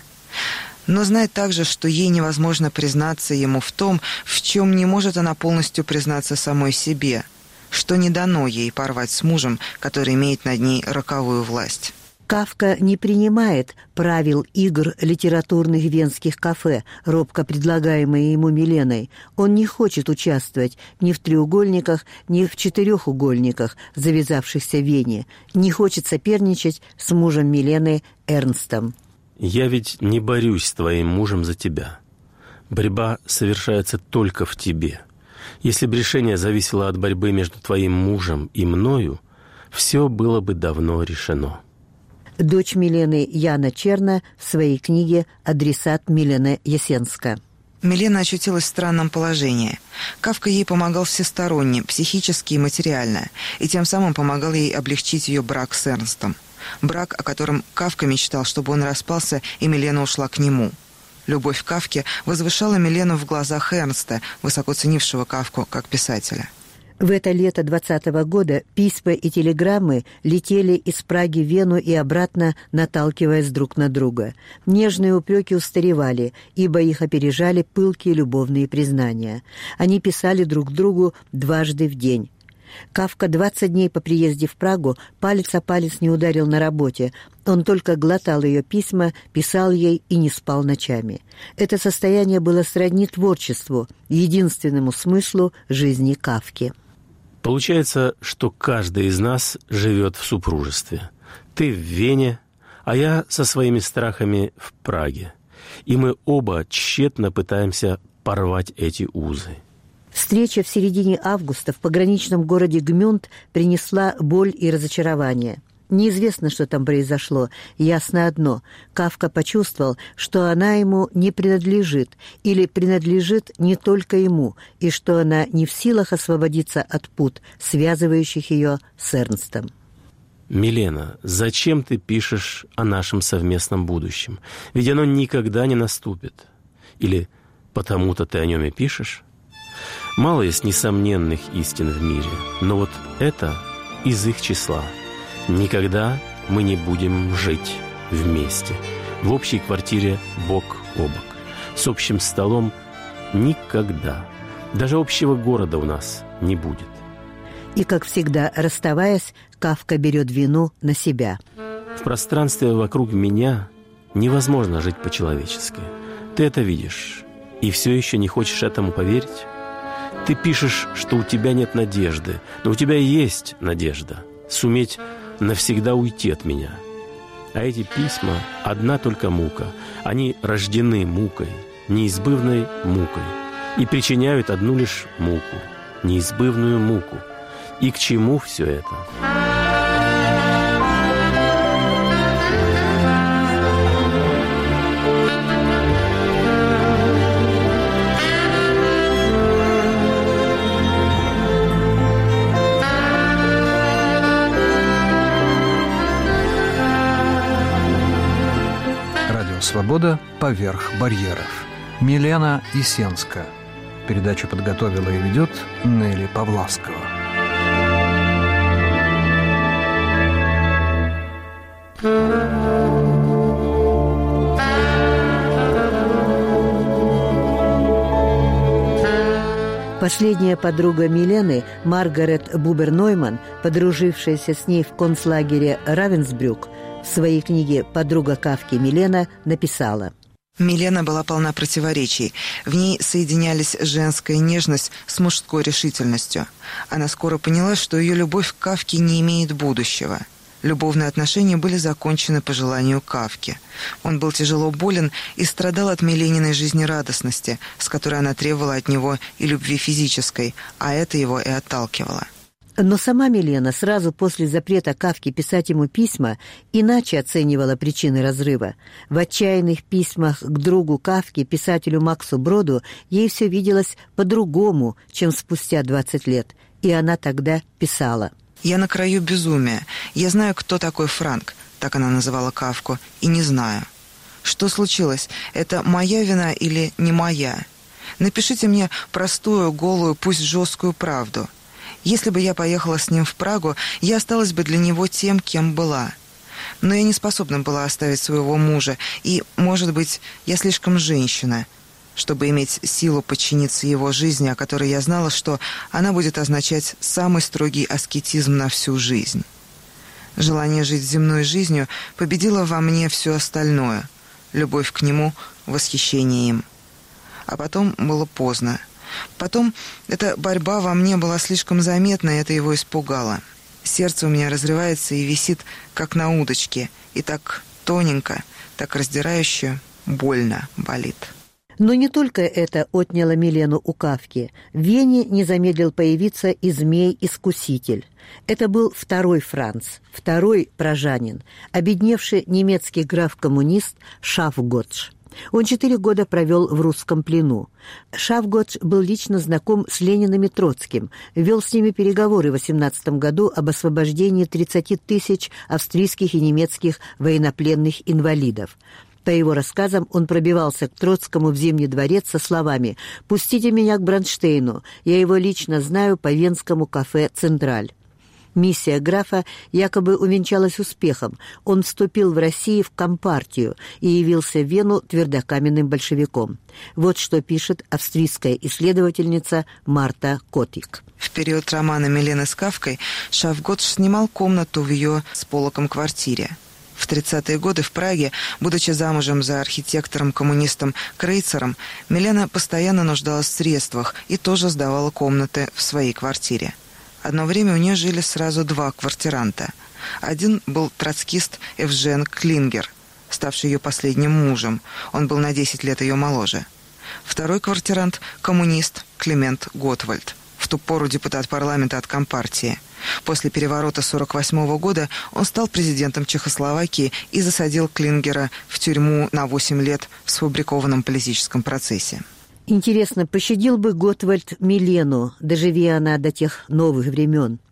Speaker 12: Но знает также, что ей невозможно признаться ему в том, в чем не может она полностью признаться самой себе, что не дано ей порвать с мужем, который имеет над ней роковую власть.
Speaker 10: Кафка не принимает правил игр литературных венских кафе, робко предлагаемые ему Миленой. Он не хочет участвовать ни в треугольниках, ни в четырехугольниках, завязавшихся в Вене, не хочет соперничать с мужем Милены Эрнстом.
Speaker 9: «Я ведь не борюсь с твоим мужем за тебя. Борьба совершается только в тебе. Если бы решение зависело от борьбы между твоим мужем и мною, все было бы давно решено».
Speaker 10: Дочь Милены Яна Черна в своей книге «Адресат Милена Есенска».
Speaker 12: Милена очутилась в странном положении. Кафка ей помогал всесторонне, психически и материально, и тем самым помогал ей облегчить ее брак с Эрнстом. Брак, о котором Кафка мечтал, чтобы он распался, и Милена ушла к нему. Любовь Кафки возвышала Милену в глазах Эрнста, высоко ценившего Кафку как писателя.
Speaker 10: В это лето 20-го года письма и телеграммы летели из Праги в Вену и обратно, наталкиваясь друг на друга. Нежные упреки устаревали, ибо их опережали пылкие любовные признания. Они писали друг другу дважды в день. Кафка 20 дней по приезде в Прагу палец о палец не ударил на работе. Он только глотал ее письма, писал ей и не спал ночами. Это состояние было сродни творчеству, единственному смыслу жизни Кафки.
Speaker 9: Получается, что каждый из нас живет в супружестве. Ты в Вене, а я со своими страхами в Праге. И мы оба тщетно пытаемся порвать эти узы.
Speaker 10: Встреча в середине августа в пограничном городе Гмюнд принесла боль и разочарование. Неизвестно, что там произошло. Ясно одно. Кафка почувствовал, что она ему не принадлежит, или принадлежит не только ему, и что она не в силах освободиться от пут, связывающих ее с Эрнстом.
Speaker 9: «Милена, зачем ты пишешь о нашем совместном будущем? Ведь оно никогда не наступит. Или потому-то ты о нем и пишешь. Мало есть несомненных истин в мире, но вот это из их числа. Никогда мы не будем жить вместе, в общей квартире бок о бок, с общим столом никогда. Даже общего города у нас не будет.
Speaker 10: И, как всегда, расставаясь, Кафка берет вину на себя.
Speaker 9: В пространстве вокруг меня невозможно жить по-человечески. Ты это видишь, и все еще не хочешь этому поверить? Ты пишешь, что у тебя нет надежды, но у тебя есть надежда суметь навсегда уйти от меня. А эти письма – одна только мука. Они рождены мукой, неизбывной мукой, и причиняют одну лишь муку, неизбывную муку. И к чему все это?
Speaker 11: «Свобода. Поверх барьеров». Милена Ясенская. Передачу подготовила и ведет Нелли Павласкова.
Speaker 10: Последняя подруга Милены, Маргарет Бубер-Нойман, подружившаяся с ней в концлагере Равенсбрюк, в своей книге «Подруга Кафки Милена» написала:
Speaker 12: Милена была полна противоречий. В ней соединялись женская нежность с мужской решительностью. Она скоро поняла, что ее любовь к Кафке не имеет будущего. Любовные отношения были закончены по желанию Кафки. Он был тяжело болен и страдал от Милениной жизнерадостности, с которой она требовала от него и любви физической, а это его и отталкивало.
Speaker 10: Но сама Милена сразу после запрета Кафки писать ему письма иначе оценивала причины разрыва. В отчаянных письмах к другу Кафки, писателю Максу Броду, ей все виделось по-другому, чем спустя 20 лет. И она тогда писала:
Speaker 12: «Я на краю безумия. Я знаю, кто такой Франк», так она называла Кафку, и не знаю. Что случилось? Это моя вина или не моя? Напишите мне простую, голую, пусть жесткую правду. Если бы я поехала с ним в Прагу, я осталась бы для него тем, кем была. Но я не способна была оставить своего мужа, и, может быть, я слишком женщина, чтобы иметь силу подчиниться его жизни, о которой я знала, что она будет означать самый строгий аскетизм на всю жизнь. Желание жить земной жизнью победило во мне все остальное, любовь к нему, восхищение им. А потом было поздно. Потом эта борьба во мне была слишком заметна, и это его испугало. Сердце у меня разрывается и висит, как на удочке, и так тоненько, так раздирающе, больно болит.
Speaker 10: Но не только это отняло Милену у Кафки. В Вене не замедлил появиться и змей-искуситель. Это был второй Франц, второй пражанин, обедневший немецкий граф-коммунист Шафготш. Он 4 года провел в русском плену. Шафготш был лично знаком с Лениным и Троцким, вел с ними переговоры в 18 году об освобождении 30 тысяч австрийских и немецких военнопленных инвалидов. По его рассказам, он пробивался к Троцкому в Зимний дворец со словами: «Пустите меня к Бронштейну, я его лично знаю по венскому кафе «Централь». Миссия графа якобы увенчалась успехом. Он вступил в Россию в Компартию и явился в Вену твердокаменным большевиком. Вот что пишет австрийская исследовательница Марта Котик.
Speaker 12: В период романа Милены с Кафкой Шафготш снимал комнату в ее с полоком квартире. В 30-е годы в Праге, будучи замужем за архитектором-коммунистом Крейцером, Милена постоянно нуждалась в средствах и тоже сдавала комнаты в своей квартире. Одно время у нее жили сразу 2 квартиранта. Один был троцкист Евжен Клингер, ставший ее последним мужем. Он был на 10 лет ее моложе. Второй квартирант – коммунист Климент Готвальд, в ту пору депутат парламента от Компартии. После переворота 1948 года он стал президентом Чехословакии и засадил Клингера в тюрьму на 8 лет в сфабрикованном политическом процессе.
Speaker 10: Интересно, пощадил бы Готвальд Милену, доживи она до тех новых времен?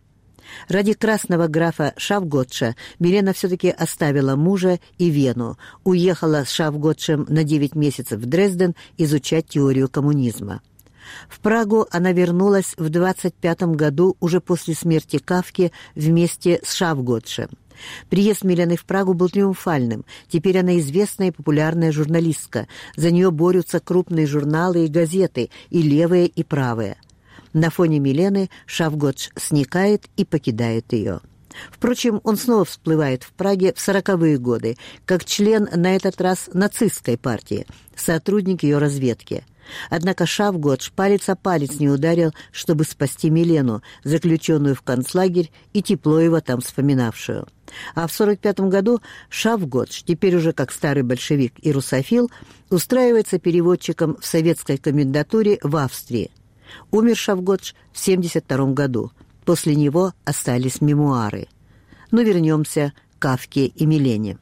Speaker 10: Ради красного графа Шафготша Милена все-таки оставила мужа и Вену, уехала с Шафготшем на 9 месяцев в Дрезден изучать теорию коммунизма. В Прагу она вернулась в 25 году, уже после смерти Кафки, вместе с Шафготшем. Приезд Милены в Прагу был триумфальным. Теперь она известная и популярная журналистка. За нее борются крупные журналы и газеты, и левые, и правые. На фоне Милены Шафготш сникает и покидает ее. Впрочем, он снова всплывает в Праге в 40-е годы, как член, на этот раз, нацистской партии, сотрудник ее разведки. Однако Шафготш палец о палец не ударил, чтобы спасти Милену, заключенную в концлагерь и тепло его там вспоминавшую. А в 45 году Шафготш, теперь уже как старый большевик и русофил, устраивается переводчиком в советской комендатуре в Австрии. Умер Шафготш в 72 году. После него остались мемуары. Но вернемся к Кафке и Милене.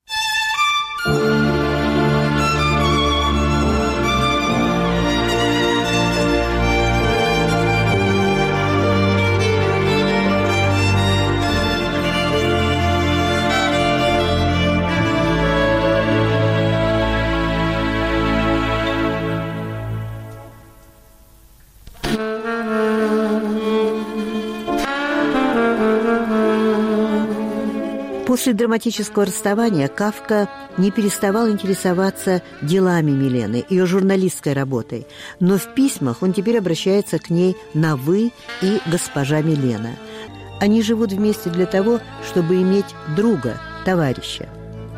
Speaker 10: После драматического расставания Кафка не переставал интересоваться делами Милены, ее журналистской работой, но в письмах он теперь обращается к ней на «вы» и «госпожа Милена». Они живут вместе для того, чтобы иметь друга, товарища.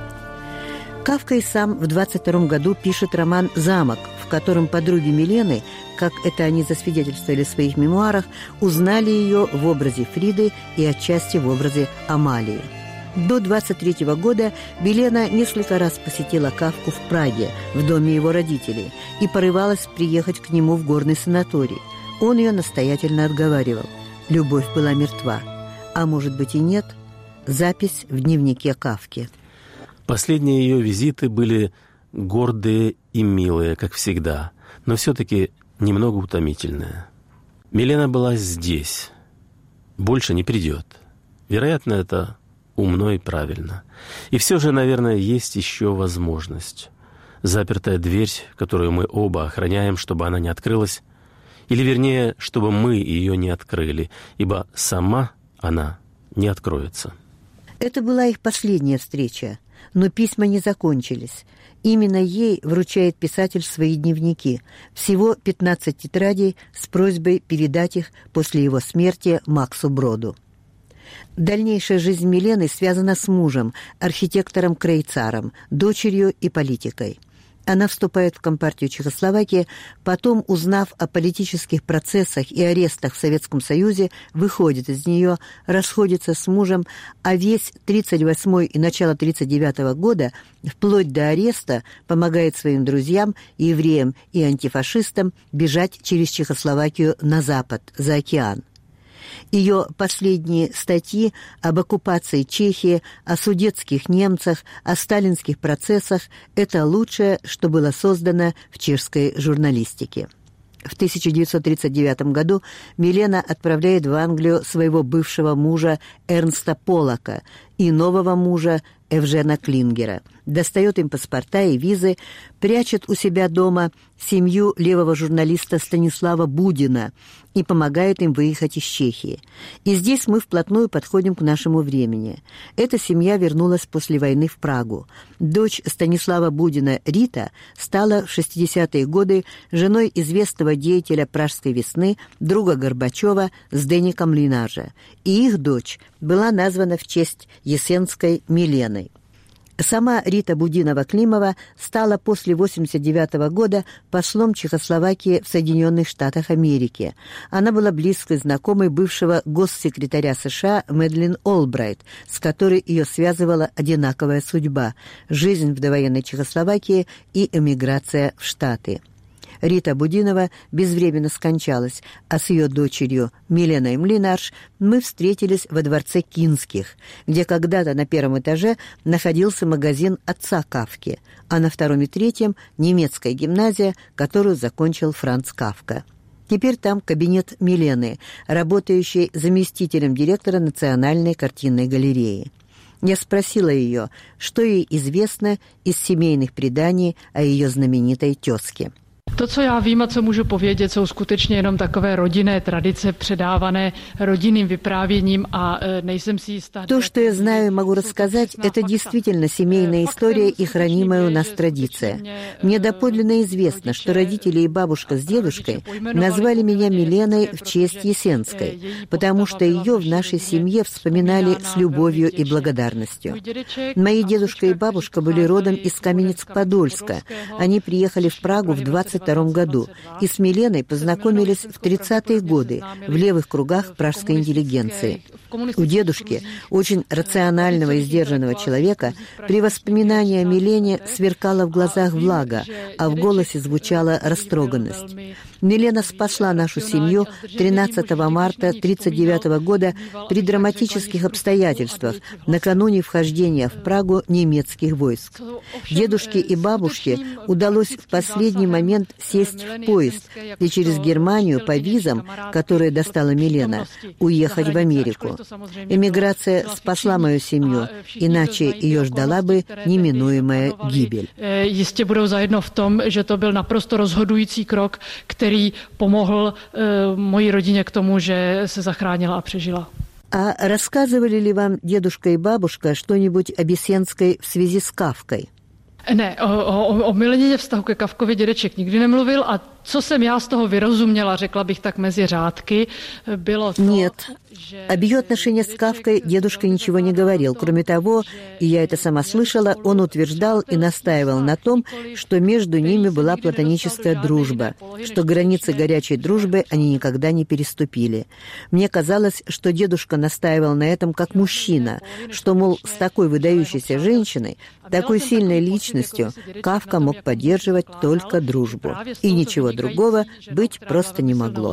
Speaker 10: Кафка и сам в 22 году пишет роман «Замок», в котором подруги Милены, как это они засвидетельствовали в своих мемуарах, узнали ее в образе Фриды и отчасти в образе Амалии. До 23 года Милена несколько раз посетила Кафку в Праге, в доме его родителей, и порывалась приехать к нему в горный санаторий. Он ее настоятельно отговаривал. Любовь была мертва. А может быть и нет? Запись в дневнике Кафки.
Speaker 9: Последние ее визиты были гордые и милые, как всегда, но все-таки немного утомительные. Милена была здесь. Больше не придет. Вероятно, это умно и правильно. И все же, наверное, есть еще возможность. Запертая дверь, которую мы оба охраняем, чтобы она не открылась, или, вернее, чтобы мы ее не открыли, ибо сама она не откроется.
Speaker 10: Это была их последняя встреча, но письма не закончились. Именно ей вручает писатель свои дневники. Всего 15 тетрадей с просьбой передать их после его смерти Максу Броду. Дальнейшая жизнь Милены связана с мужем, архитектором Крейцаром, дочерью и политикой. Она вступает в Компартию Чехословакии, потом, узнав о политических процессах и арестах в Советском Союзе, выходит из нее, расходится с мужем, а весь 1938 и начало 1939 года, вплоть до ареста, помогает своим друзьям, евреям и антифашистам бежать через Чехословакию на запад, за океан. Ее последние статьи об оккупации Чехии, о судетских немцах, о сталинских процессах – это лучшее, что было создано в чешской журналистике. В 1939 году Милена отправляет в Англию своего бывшего мужа Эрнста Поллока и нового мужа Евжена Клингера, достает им паспорта и визы, прячет у себя дома семью левого журналиста Станислава Будина и помогает им выехать из Чехии. И здесь мы вплотную подходим к нашему времени. Эта семья вернулась после войны в Прагу. Дочь Станислава Будина Рита стала в 60-е годы женой известного деятеля Пражской весны, друга Горбачева Зdeneka Mlynáře. И их дочь была названа в честь Есенской Миленой. Сама Рита Будинова-Климова стала после 1989 года послом Чехословакии в Соединенных Штатах Америки. Она была близкой знакомой бывшего госсекретаря США Мэдлин Олбрайт, с которой ее связывала одинаковая судьба – жизнь в довоенной Чехословакии и эмиграция в Штаты. Рита Будинова безвременно скончалась, а с ее дочерью Миленой Млинарш мы встретились во дворце Кинских, где когда-то на первом этаже находился магазин отца Кафки, а на втором и третьем – немецкая гимназия, которую закончил Франц Кафка. Теперь там кабинет Милены, работающей заместителем директора Национальной картинной галереи. Я спросила ее, что ей известно из семейных преданий о ее знаменитой тезке.
Speaker 13: To, co já vím a co můžu povědět, jsou skutečně jenom takové rodinné tradice předávané rodinným vyprávěním a nejsem si jistá.
Speaker 10: То, что я знаю и могу рассказать, это действительно семейная история и хранимая у нас традиция. Мне доподлинно известно, что родители и бабушка с дедушкой назвали меня Миленой в честь Есенской, потому что ее в нашей семье вспоминали с любовью и благодарностью. Мои дедушка и бабушка были родом из Каменец-Подольска. Они приехали в Прагу в 22 году и с Миленой познакомились в 30-е годы в левых кругах пражской интеллигенции. У дедушки, очень рационального и сдержанного человека, при воспоминании о Милене сверкала в глазах влага, а в голосе звучала растроганность. Милена спасла нашу семью 13 марта 1939 года при драматических обстоятельствах, накануне вхождения в Прагу немецких войск. Дедушке и бабушке удалось в последний момент сесть в поезд и через Германию по визам, которые достала Милена, уехать в Америку. Эмиграция спасла мою семью, иначе ее ждала бы неминуемая гибель.
Speaker 13: Jistě budou zajedno v tom, že to byl naprosto rozhodující krok, který pomohl mojí rodině k tomu, že se zachránila a přežila.
Speaker 10: А рассказывали ли вам дедушка и бабушка что-нибудь об Есенской в связи с Кафкой?
Speaker 13: Ne, o Milenině vztahu ke Kafkovi dědeček nikdy nemluvil a co jsem já z toho vyrozuměla, řekla bych tak mezi řádky, bylo to...
Speaker 10: Нет, об ее отношениях с Кафкой дедушка ничего не говорил. Кроме того, и я это сама слышала, он утверждал и настаивал на том, что между ними была платоническая дружба, что границы горячей дружбы они никогда не переступили. Мне казалось, что дедушка настаивал на этом как мужчина, что, мол, с такой выдающейся женщиной, такой сильной личностью Кафка мог поддерживать только дружбу. И ничего другого быть просто не могло.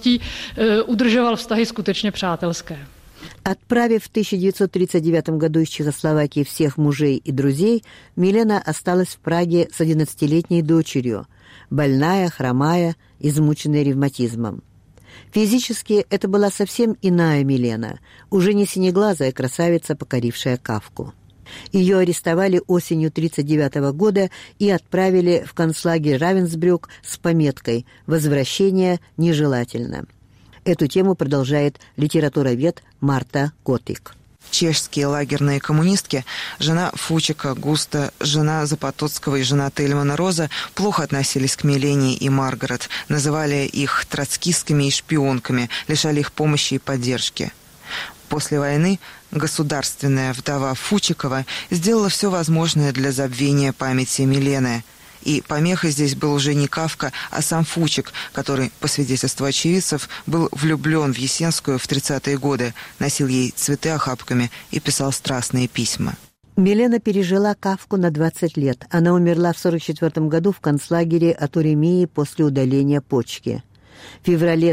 Speaker 13: Удržoval vztahy skutečně přátelské.
Speaker 10: Отправив в 1939 году из Чехословакии всех мужей и друзей, Милена осталась в Праге с 11-летней дочерью, больная, хромая, измученная ревматизмом. Физически это была совсем иная Милена, уже не синеглазая красавица, покорившая Кафку. Ее арестовали осенью 1939 года и отправили в концлагерь Равенсбрюк с пометкой «Возвращение нежелательно». Эту тему продолжает литературовед Марта Котик.
Speaker 12: Чешские лагерные коммунистки, жена Фучика, Густа, жена Запотоцкого и жена Тельмана Роза плохо относились к Милене и Маргарет, называли их троцкистскими и шпионками, лишали их помощи и поддержки. После войны государственная вдова Фучикова сделала все возможное для забвения памяти Милены. И помехой здесь был уже не Кафка, а сам Фучик, который, по свидетельству очевидцев, был влюблен в Есенскую в 30-е годы, носил ей цветы охапками и писал страстные письма.
Speaker 10: Милена пережила Кафку на 20 лет. Она умерла в 1944 году в концлагере от уремии после удаления почки. В феврале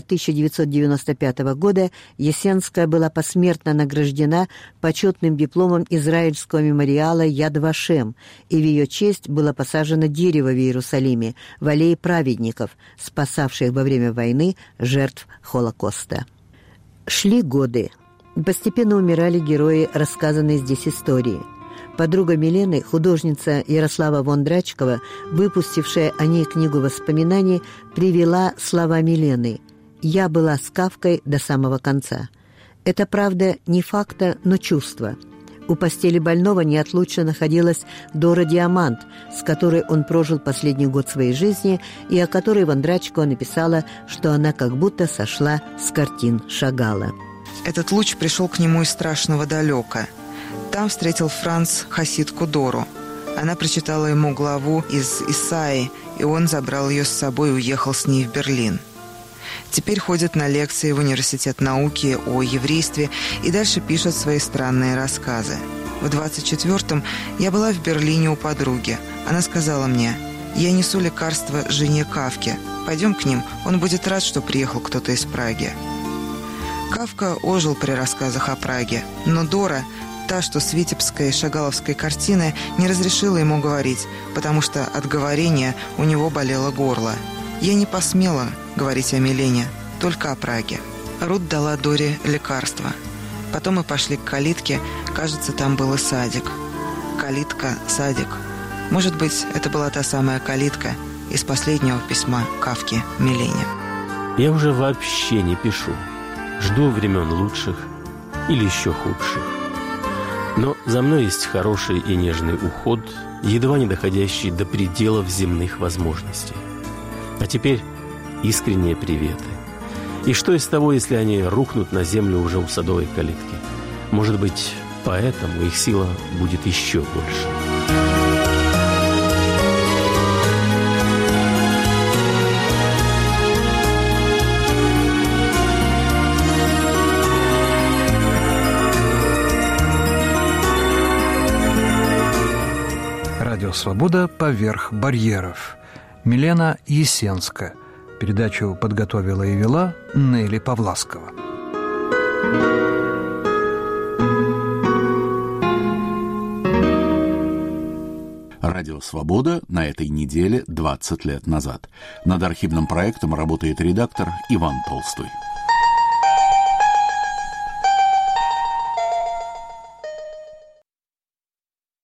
Speaker 10: 1995 года Есенская была посмертно награждена почетным дипломом израильского мемориала Яд Вашем, и в ее честь было посажено дерево в Иерусалиме в аллее праведников, спасавших во время войны жертв Холокоста. Шли годы. Постепенно умирали герои рассказанной здесь истории. Подруга Милены, художница Ярослава Вондрачкова, выпустившая о ней книгу воспоминаний, привела слова Милены: «Я была с Кафкой до самого конца». Это, правда, не факта, но чувство. У постели больного неотлучно находилась Дора Диамант, с которой он прожил последний год своей жизни, и о которой Вондрачкова написала, что она как будто сошла с картин Шагала.
Speaker 12: Этот луч пришел к нему из страшного далека. Там встретил Франц хасидку Дору. Она прочитала ему главу из Исаии, и он забрал ее с собой и уехал с ней в Берлин. Теперь ходит на лекции в Университет науки о еврействе и дальше пишет свои странные рассказы. В 24-м я была в Берлине у подруги. Она сказала мне: «Я несу лекарство жене Кафке. Пойдем к ним, он будет рад, что приехал кто-то из Праги». Кафка ожил при рассказах о Праге, но Дора, та, что с витебской и шагаловской картины, не разрешила ему говорить, потому что от говорения у него болело горло. Я не посмела говорить о Милене, только о Праге. Рут дала Доре лекарство. Потом мы пошли к калитке, кажется, там был и садик. Калитка, садик. Может быть, это была та самая калитка из последнего письма Кафки Милене.
Speaker 9: Я уже вообще не пишу. Жду времен лучших или еще худших. Но за мной есть хороший и нежный уход, едва не доходящий до пределов земных возможностей. А теперь искренние приветы. И что из того, если они рухнут на землю уже у садовой калитки? Может быть, поэтому их сила будет еще больше.
Speaker 11: Радио «Свобода» поверх барьеров. Милена Ясенская. Передачу подготовила и вела Нелли Павласкова.
Speaker 1: Радио «Свобода» на этой неделе 20 лет назад. Над архивным проектом работает редактор Иван Толстой.